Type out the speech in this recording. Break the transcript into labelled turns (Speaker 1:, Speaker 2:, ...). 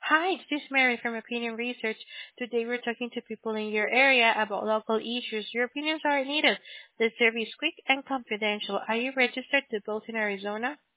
Speaker 1: Hi, this is Mary from Opinion Research. Today we're talking to people in your area about local issues. Your opinions are needed. This survey is quick and confidential. Are you registered to vote in Arizona?